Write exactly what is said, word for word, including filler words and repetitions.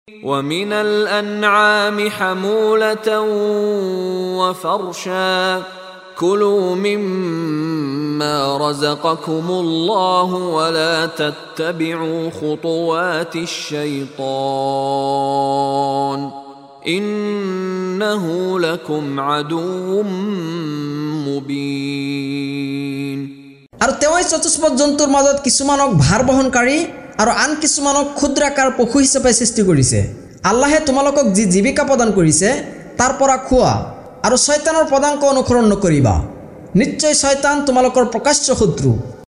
ومن الأنعام حمولة وفرشا كلوا مما رزقكم الله ولا تتبعوا خطوات الشيطان إنه لكم عدو مبين। আর তেওই চতুষ্পদ জন্তুৰ মাজত কিছুমানক ভাৰ বহনকাৰী আৰু আন কিছুমানক ক্ষুদ্ৰাকাৰ পশু হিচাপে সৃষ্টি কৰিছে। আল্লাহে তোমালোকক যি জীৱিকা প্ৰদান কৰিছে তাৰ পৰা খোৱা আৰু শয়তানৰ পদাঙ্ক অনুসৰণ নকৰিবা। নিশ্চয় শয়তান তোমালোকৰ প্ৰকাশ্য শত্ৰু।